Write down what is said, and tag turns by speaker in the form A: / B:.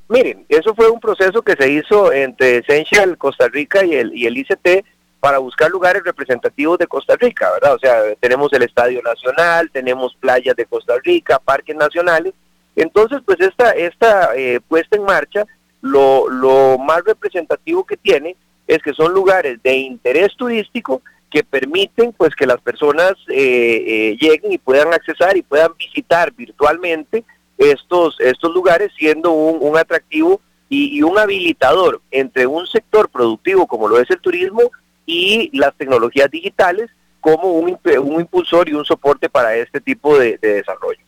A: Miren, eso fue un proceso que se hizo entre Essential Costa Rica y el ICT para buscar lugares representativos de Costa Rica, ¿verdad? O sea, tenemos el Estadio Nacional, tenemos playas de Costa Rica, parques nacionales. Entonces, pues esta puesta en marcha, lo más representativo que tiene es que son lugares de interés turístico que permiten pues que las personas lleguen y puedan accesar y puedan visitar virtualmente estos lugares, siendo un atractivo y un habilitador entre un sector productivo como lo es el turismo y las tecnologías digitales como un impulsor y un soporte para este tipo de desarrollo.